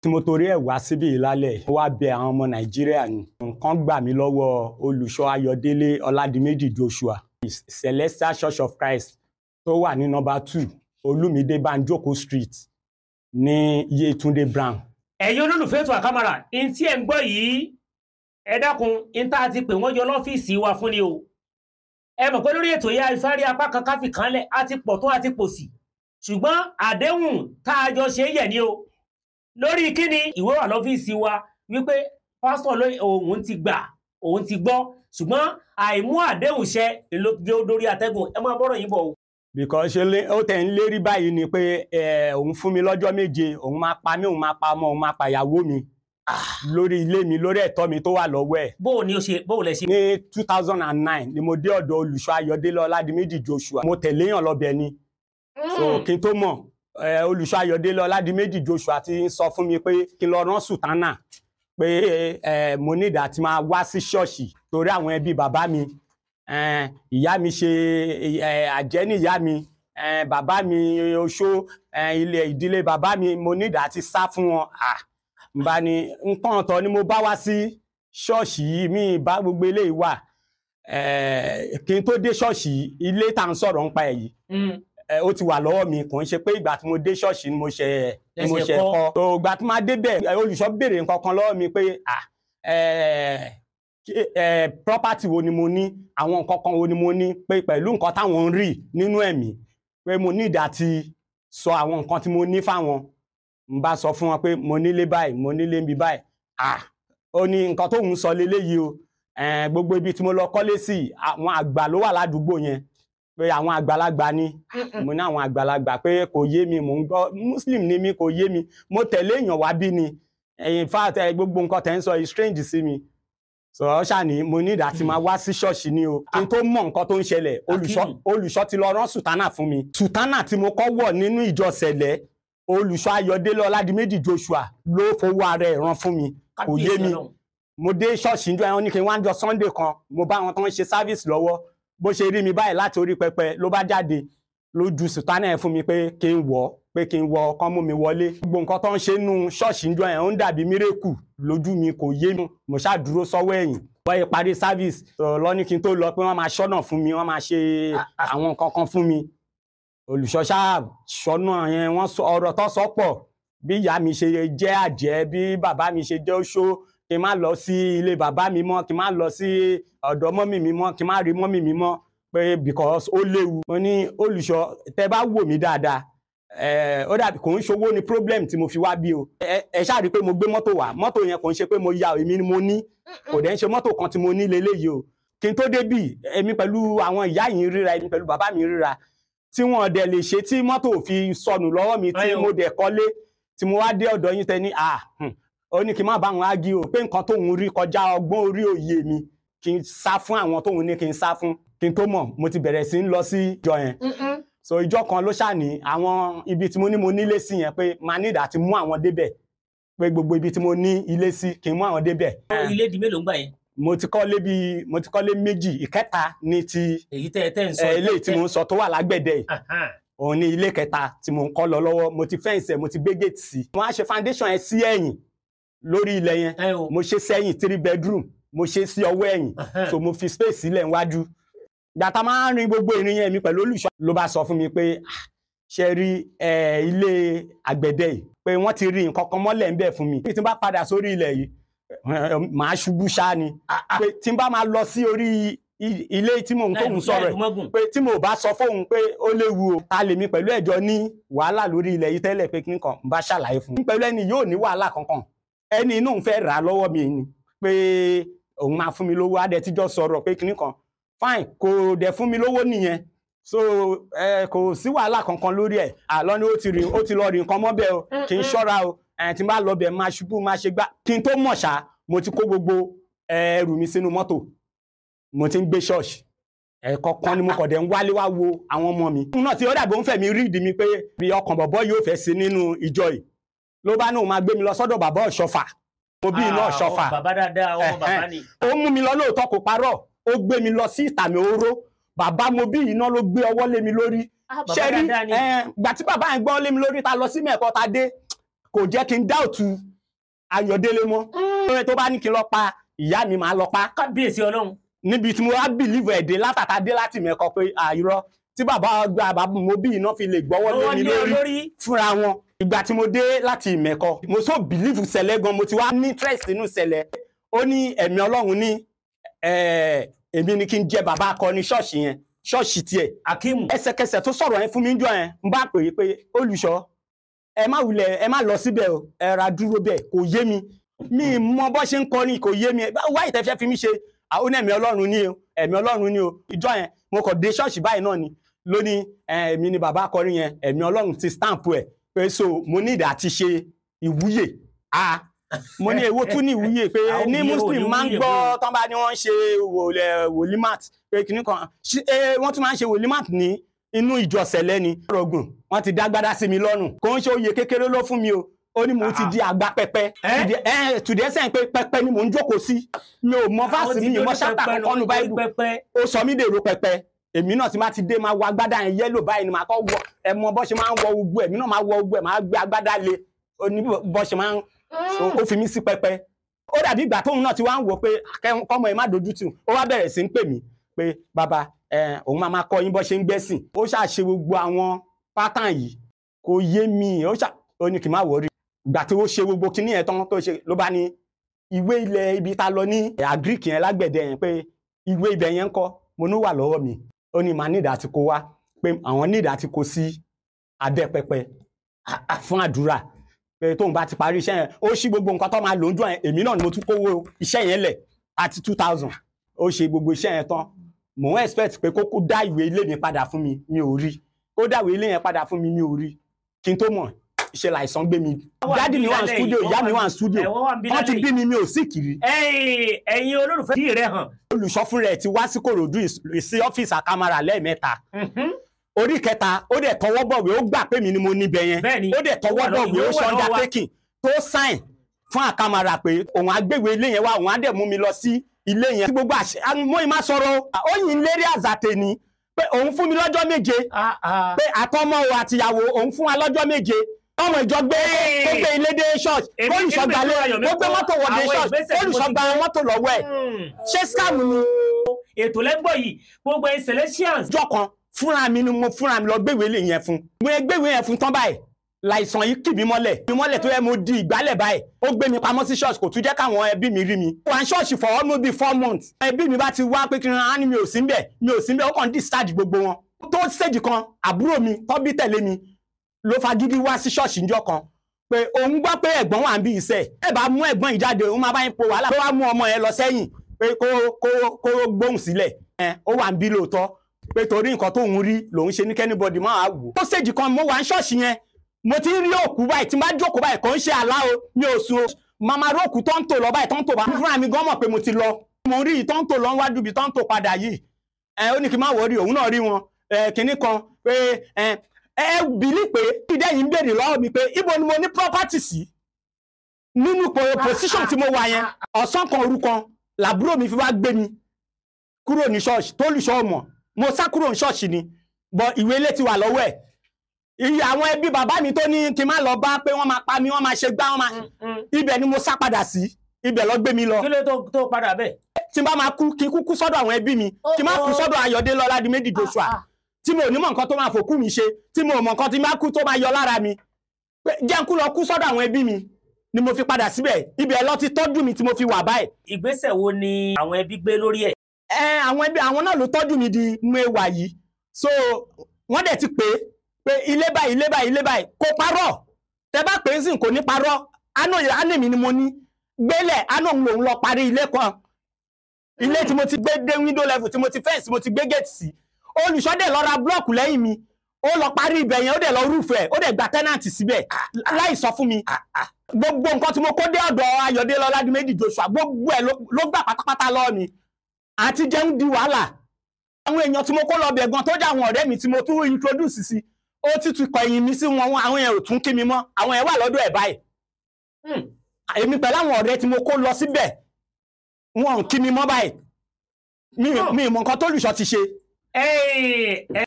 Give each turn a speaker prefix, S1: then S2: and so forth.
S1: tí mo torí ẹ̀ wá síbí ìlálẹ̀ ó wá bẹ àwọn ọmọ Nàìjíríà ní nǹkan gbà mí lọ́wọ́ olùṣọ́ Ayọ̀délé Ọládìméjì Joshua Celestial Church of Christ tó wà ní number 2 Olúmídé Banjoko Street ní Yétúndé Brown.
S2: ẹ̀yin olólùfẹ́ ètò Àkàmàrà in tí ẹ̀ ń gbọ́ yìí ẹ dákun in tá a ti pè wọ́n jọ lọ́fíìsì wa fún ni o ẹ mọ̀ pé lórí ètò yá ìfárí apá kan káfí kanlẹ̀ á ti pọ̀ tó á ti pò sí ṣùgbọ́n àdéhùn tá a jọ ṣe yẹ̀ ni o lórí kíni ìwé wà lọ́fíìsì wa wípé pásítọ̀ òun ti gbà òun ti gbọ́ ṣùgbọ́n àìmú àdéhùn ṣẹ ló jẹ́ lórí atẹ́gùn ẹ máa bọ́rọ̀ yín bọ̀ o.
S1: Because ó tẹ̀ ń lérí báyìí ni pé òun fún mi lọ́jọ́ 7 òun máa pa mí òun máa pa ọmọ òun máa pa ìyàwó mi lórí ilé mi lórí ẹ̀tọ́ mi tó wà lọ́wọ́ ẹ̀.
S2: bó lẹ ṣe.
S1: ní 2009 ni mo dé ọ̀dọ̀ olùṣọ́ Ayọ̀délé Ọládìméjì Joshua mo tẹ̀lé yàn lọ́bẹ̀ ni. So kí n tó mọ̀ olùṣọ́ Ayọ̀délé Ọládìméjì Joshua ti sọ fún mi pé kí n lọ rán sùtánà pé mo ní ìdá tí máa wá sí ṣọ́ọ̀ṣì torí àwọn ẹbí bàbá mi ìyá mi ṣe àjẹ́ ní ìyá mi bàbá mi oṣó ìdílé bàbá mi mo ní ìdá tí sá fún wọn bá ní nǹkan ọ̀tọ̀ ni mo bá wá sí ṣọ́ọ̀ṣì yìí mi bá gbogbo eléyìí wà kí n tó dé ṣọ́ọ̀ṣì ilé tá à ń sọ̀rọ̀ nípa ẹ̀ yìí ó ti wà lọ́wọ́ mi kò ń ṣe pé ìgbà tí mo dé ṣọ́ọ̀ṣì ni mo ṣe kọ́ tó ìgbà tí máa débẹ̀ olùṣọ́ béèrè nǹkan kan lọ́wọ́ mi pé property wo ni mo ní àwọn nǹkan kan wo ni mo ní pé pẹ̀lú nǹkan táwọn ń rí nínú ẹ̀mí pé mo ní ìdá ti sọ àwọn nǹkan tí mo ní fáwọn n bá sọ fún wọn pé mo nílé báyìí mo nílé mi báyìí ó ní nǹkan tó ń sọ leléyìí o gbogbo ibi tí mo lọ kọ́lé sí àwọn àgbà ló wà ládùúgbò yẹn pé àwọn àgbàlagbà ni mo ní àwọn àgbàlagbà pé kò yé mi mò ń gbọ́ Muslim ni mi kò yé mi mo tẹ̀lé èèyàn wá bí ni in fact gbogbo nǹkan tẹ̀ ń sọ strange sí mi so ṣàní mo ní ìdá tí máa wá sí ṣọ́ọ̀ṣì ni o kí n tó mọ̀ nǹkan tó ń ṣẹlẹ̀ olùṣọ́ ti lọ rán sùtánà fún mi sùtánà tí mo kọ́ wọ̀ nínú ìjọ sẹ̀lẹ̀ olùṣọ́ Ayọ̀délé Ọládìméjì Joshua ló fowó ara ẹ̀ rán fún mi kò yé mi mo dé ṣọ́ọ̀ṣì níjọ́ ẹ̀wọ̀n ní kí n wá jọ Sunday kan mo bá wọn tó ń ṣe service lọ́wọ́ bó ṣe rí mi báyìí láti orí pẹpẹ ló bá jáde ló ju sùtánà ẹ̀ fún mi pé kí n wọ̀ kán mú mi wọlé gbogbo nǹkan tó ń ṣe nínú ṣọ́ọ̀ṣì níjọ́ ẹ̀ ń dàbí mírèkù lójú mi kò yé mi mo ṣáà dúró sọ́wọ́ ẹ̀yìn wọ́n yẹ parí service lọ́ní kí n tó lọ pé wọ́n máa ṣọ́nà fún mi wọ́n máa ṣe àwọn nǹkan kan fún mi olùṣọ́ ṣáà ṣọ́nà yẹn wọ́n sọ ọ̀rọ̀ tó sọ pọ̀ bí ìyá mi ṣe jẹ́ àjẹ́ bí bàbá mi ṣe jẹ́ oṣó kí n má lọ sí ilé bàbá mi mọ́ kí n má lọ sí ọ̀dọ̀ mọ́mì mi mọ́ kí n má rí mọ́mì mi mọ́ pé because ó léwu mo ní olùṣọ́ tẹ́ bá wò mí dáadáa ó dàbí kò ń ṣowó ni problem tí mo fi wá bí o ẹ ṣáà rí pé mo gbé mọ́tò wá mọ́tò yẹn kò ń ṣe pé mo ya èmi ni mo ní kò dẹ̀ ń ṣe mọ́tò kan tí mo ní leléyìí o kí n tó débì èmi pẹ̀lú àwọn ìyá yìí ríra èmi pẹ̀lú bàbá mi ríra tí wọ́n dẹ̀ lè ṣe tí mọ́tò fi sọnù lọ́wọ́ mi tí mo dẹ̀ kọ́lé tí mo wá dé ọ̀dọ̀ yín tẹ́ ní ó ní kí n má bá wọn ági o pé nǹkan tóun rí kọjá ọgbọ́n orí òye mi kí n sá fún àwọn tóun ní kí n sá fún kí n tó mọ̀ mo ti bẹ̀rẹ̀ sí ń lọ sí ìjọ yẹn so ìjọ kan ló ṣàní àwọn ibi tí mo ní mo nílé sí yẹn pé máa ní ìdá ti mú àwọn débẹ̀ pé gbogbo ibi tí mo ní ilé sí kí n mú àwọn débẹ̀.
S2: ilé di mélòó ń gbà yẹn.
S1: mo ti kọ́lé méjì ìkẹta ní ti
S2: èyí tẹ́ ń sọ
S1: ilé tí mo ń sọ tó wà lágbẹ̀dẹ yìí òun ní ilé kẹta tí mo ń kọ́ lọ lọ́wọ́ mo ti fẹ́ǹsì ẹ̀ mo ti gbé gate sí. wọ́n á ṣe foundation ẹ̀ sí ẹ̀yìn lórí ilẹ̀ yẹn mo ṣe sẹ́yìn 3 bedroom mo ṣe sí ọwọ́ ẹ̀yìn so mo fi space sílẹ̀ níwájú gbàtà máa ń rin gbogbo ìrìn yẹn mi pẹ̀lú olùṣọ́ ló bá sọ fún mi pé ṣe rí ilé àgbẹ̀dẹ yìí pé wọ́n ti rí nǹkan kan mọ́lẹ̀ ń bẹ̀ fún mi tí n bá padà sórí ilẹ̀ yìí màá ṣubú ṣá ni pé tí n bá máa lọ sí orí ilé tí mò ń tóun sọ̀rọ̀ pé tí mo bá sọ fóun pé ó léwu o ta lèmi pẹ̀lú ẹ̀jọ́ ní wàhálà lórí ilẹ̀ yìí tẹ́lẹ̀ pé kí nǹkan bá ṣàlàyé fún un pẹ̀lú ẹni yóò ní wàhálà kankan ẹni inú ń fẹ́ rà á lọ́wọ́ mi ni pé òun máa fún mi lówó á dẹ̀ tíjọ́ sọ̀rọ̀ pé kí nǹkan fine kò dẹ̀ fún mi lówó nìyẹn so kò sí wàhálà kankan lórí ẹ̀ àlọ́ ni ó ti lọ rí nǹkan mọ́bẹ̀ o kí n ṣọ́ra o tí n bá lọ bẹ̀ máa ṣubú máa ṣe gbá kí n tó mọ̀ ṣá mo ti kó gbogbo ẹrù mi sínú mọ́tò mo ti ń gbé ṣọ́ọ̀ṣì ẹ̀kọ̀ọ̀kan ni mo kọ̀ dẹ̀ ń wálé wá wo àwọn ọmọ mi. òun náà tí ó dàbí òun fẹ̀mí rí ìdí mi pé bí ọkàn bọ̀bọ̀ yóò fẹ́ sí nínú ìjọ yìí ló bá náà máa gbé mi lọ sọ́dọ̀ bàbá Ọ̀ṣọ́fà mo bí iná Ọ̀ṣọ́fà
S2: bàbá dáadáa ọmọ bàbá ni.
S1: ó mú mi lọ lóòótọ́ kò parọ́ ó gbé mi lọ sí Ìtàmì Oró bàbá mo bí iná ló gbé ọwọ́ lé mi lórí ṣẹ́rí gbà tí bàbá yẹn gbọ́ lé mi lórí ta lọ sí mẹ́ẹ̀kọ́ ta dé kò jẹ́ kí n dáùtù Ayọ̀délé mọ́ tó bá ní kí n lọ pa ìyá mi máa lọ pa.
S2: Kábíyèsí Ọlọ́run.
S1: Níbi tí mo wá bìlíìfù ẹ̀dẹ́ látàtà dé láti mẹ́kọ pé àìrọ́ tí bàbá mo bí iná fi lè gbọ́wọ́ lé mi lórí fúnra wọn. Ìgbà tí mo dé láti ìmẹ̀kọ mo so bìlíìfù sẹ̀lẹ̀ gan mo ti wá ní interest nínú sẹ̀lẹ̀. Ó ní ẹ̀mí Ọlọ́run ní èmi ni kí n jẹ́ bàbá akọni ṣọ́ọ̀ṣì yẹn ṣọ́ọ̀ṣì tiẹ̀.
S2: Akíìmù.
S1: Ẹsẹ̀kẹsẹ̀ tó sọ̀rọ̀ yẹn fún mi ń jọ yẹn ń bá pè é pé olùṣọ́ ẹ má lọ síbẹ̀ o ẹ ra dúró bẹ́ẹ̀ kò yé mi mọ bó ṣe ń kọrin kò yé mi wá ìtẹ́fẹ́ fi mí ṣe àwọn ẹ̀mí Ọlọ́run ní o ẹ̀mí Ọlọ́run ní o ìjọ yẹn mo kàn dé ṣọ́ọ̀ṣì báyìí náà ni lónìí èmi ni bàbá akọrin yẹn ẹ̀mí Ọlọ́run ti stamp ẹ̀ pé so mo ní ìdá àti ṣe ìwúyè mo ní èwo tún ní ìwúyè pé ní Muslim máa ń gbọ́ tán bá ní wọ́n ń ṣe wòlímàt pé kìnnì kan wọ́n tún máa ń ṣe wòlímàt ní inú ìjọ sẹ̀lẹ̀ ni rọgùn wọ́n ti dágbádá sí mi lọ́rùn kò ń ṣe oyè kékeré ló fún mi o ó ní mo ti di àgbà pẹpẹ tùdí ẹsẹ̀ pé pẹpẹ ni mò ń jókòó sí mi ò mọ fásitì mi mọ ṣápà kankan nu báyìí ó sọ mí dèrò pẹpẹ èmi náà ti máa ti dé máa wọ agbádá yẹn yẹ́lò báyìí ni màá kọ́ wọ ẹ mọ bọ́ ṣe máa ń wọ gbogbo èmi náà máa wọ gbogbo ẹ̀ máa gbé agbádá le ó ní bọ́ ṣe máa ń ó fi mí sí pẹpẹ ó dàbí ìgbà tóun náà ti wá ń wò pé kọ́mọ ẹ má dojú tì ó wá bẹ̀rẹ̀ sí ń pè mí pé bàbá òun máa kọ́ yín bọ́ ṣe ń gbẹ́sìn ó ṣàṣe gbogbo àwọn pátán yìí kò yé mi ó ní kí n má wọrí ìgbà tí ó ṣe gbogbo kinní yẹn tán tó ṣe ló bá ní ìwé ilẹ̀ ibi ta lọ ní agric yẹn lágbẹ̀dẹ yẹn pé ìwé ibẹ̀ yẹn ń kọ́ mo ní wà lọ́wọ́ mi ó ní màá nídàá ti kó wá pé àwọn nídàá ti kó sí abẹ́ pẹpẹ fún àdúrà pé tóun bá ti parí iṣẹ́ yẹn ó ṣí gbogbo nǹkan tó máa lò ń jọ yẹn èmi náà ni mo tún kówó iṣẹ́ yẹn lẹ̀ àti 2000 ó ṣe gbogbo iṣẹ́ yẹn tán mò ń expect pé kó dá ìwé ilé mi padà fún mi ò rí kó dá ìwé ilé yẹn padà fún mi ò rí kí n tó mọ̀ ìṣẹ̀lẹ̀ àìsàn gbé mi dádì mi wà ní studio ìyá mi wà ní studio wọ́n ti bí mi ò sí kiri.
S2: ẹ̀yin olólùfẹ́ tí rẹ̀ hàn.
S1: olùṣọ́ fún rẹ̀ ti wá sí Kòròdú sí ọ́fíìsì Akamara lẹ́ẹ̀mẹ́ta orí kẹta ó dẹ̀ tọwọ́ bọ̀wé ó gbà pé mi ni mo níbẹ̀ yẹn ó dẹ̀ tọwọ́ bọ̀wé ó ṣe undertaking tó sign fún Akamara pé òun àgbèwé ilé yẹn wá òun á dẹ̀ mú mi lọ sí ilé yẹn tí gbogbo mọ́ ìmá sọ̀rọ̀ ó yìn lérí àzàtẹ̀ ni pé òun fún mi lọ́jọ́ méje pé àtọmọ àtìyàwó òun fún wa lọ́jọ́ méje ọmọ ìjọ gbé tó gbé ilé dé church olùṣọ́gbà ó gbé mọ́tò wọ̀ dé church olùṣọ́gbà mọ́tò lọ́wọ́ ẹ̀ ṣé scam ni.
S2: ètò lẹ́gbọ̀ yìí gbogbo Celestials.
S1: ọjọ́ kan fúnra mi ni mo fúnra mi lọ gbéwèé lè yẹn fún mo gbéwèé yẹn fún tán báyìí láìsàn yìí kì mí mọ́lẹ̀ tó yẹ mo di ìgbálẹ̀ báyìí ó gbé mi pamọ́ sí church kò tún jẹ́ káwọn ẹbí mi rí mi. wà ṣọ́ọ̀ṣì for almost be 4 months. ẹbí mi bá ti wá pé kí n rán ní mi ò sí ńbẹ̀ ó kàn discharge gbogbo wọn. tó stage kan àbúrò mi tó bí tẹ̀lé mi ló fagídí wá sí ṣọ́ọ̀ṣì níjọ́ kan pé òun gbọ́ pé ẹ̀gbọ́n wà ń bí iṣẹ́ ẹ bá mú ẹ̀gbọ́n ìjáde òun máa bá yín po wàhálà tó wá mú ọmọ yẹn lọ sẹ́yìn pé kó gbóhùn sílẹ̀ ó wà ń bí lóòótọ́ pé torí nǹkan tóun rí lòun ṣe ní kẹ́nìbọ̀dì máa wò. tó stage kan mo wà ń ṣọ́ọ̀ṣì yẹn mo ti ń rí òkú báyìí tí n bá jókòó báyìí kò ń ṣe àlá o mi ò sùn o màmá rí òkú tó ń tò lọ báyìí tó ń tò bá fúnra mi gan mọ̀ pé mo ti lọ mo rí tó ń tò lọ wájú bí tó ń tò padà yìí ó ní kí n má wọrí òun náà rí wọn kinní kan pé bìlí pé ìdẹ́ yìí ń béèrè lọ́wọ́ mi pé ibo ni mo ní property sí nínú position tí mo wà yẹn ọ̀sán kan òru kan làbúrò mi fi wá gbé mi kúrò ní ṣọ́ọ̀ṣì tó lùṣọ́ ọmọ mo sá kúrò ní ṣọ́ọ̀ṣì ni bọ̀ ìwé ilé ti wà lọ́wọ́ ẹ̀ iye àwọn ẹbí bàbá mi tó ní kí n má lọ bá pé wọ́n máa pa mí wọ́n máa ṣe gbá wọ́n máa ibẹ̀ ni mo sá padà sí ibẹ̀ lọ gbé mi lọ.
S2: kí ló tó padà bẹ́ẹ̀.
S1: tí n bá máa kú kí n kúkú sọ́dọ̀ àwọn ẹbí mi kí n má kú sọ́dọ̀ Ayọ̀délé Ọládìméjì Joshua tí mo ò ní mọ̀ nǹkan tó máa fòkú mi ṣe tí mo ò mọ̀ nǹkan tí máa kú tó máa yọ lára mi jẹ́ n kú lọ kú sọ́dọ̀ àwọn ẹbí mi ni mo fi padà síbẹ̀ ibẹ̀ lọ ti tọ́jú mi tí mo fi wà báyìí.
S2: ìgbésẹ̀ wo ni àwọn ẹbí gbé lórí ẹ̀.
S1: àwọn ẹbí àwọn náà ló tọ́jú mi di mo wà yìí so wọ́n dẹ̀ ti pè ilé báyìí kò parọ́ tẹ bá pè é sìn kò ní parọ́ àná mi ni mo ní gbélẹ̀ àná òun lòun lọ parí ilé kan ilé tí mo ti gbé dé window level tí mo ti fẹ́ǹsì mo ti gbé gate sí olùṣọ́dẹ̀ lọ ra blọ́ọ̀kù lẹ́yìn mi ó lọ parí ibẹ̀ yẹn ó dẹ̀ lọ rúfẹ́ ó dẹ̀ gba tẹ́nàntì síbẹ̀ láì sọ fún mi gbogbo nǹkan tí mo kó dé ọ̀dọ̀ Ayọ̀délé Ọládìméjì Joshua gbogbo ẹ̀ ló gbà pátápátá lọ́ọ̀ mi àti jẹun di wàhálà àwọn èèyàn tí mo kó lọ bẹ̀ gan tó jẹ́ àwọn ọ̀rẹ́ mi tí mo tún introduce sí ó ti tún kọ̀yìn mi sí wọn àwọn èèyàn ò tún kí mi mọ́ àwọn èèyàn wà lọ́dọ̀ ẹ̀ báyìí èmi pẹ̀lú àwọn ọ̀rẹ́ tí mo kó lọ síbẹ̀ wọn ò kí mi mọ́ báyìí mi ò mọ̀ nǹkan tó lùṣọ́ ti ṣe.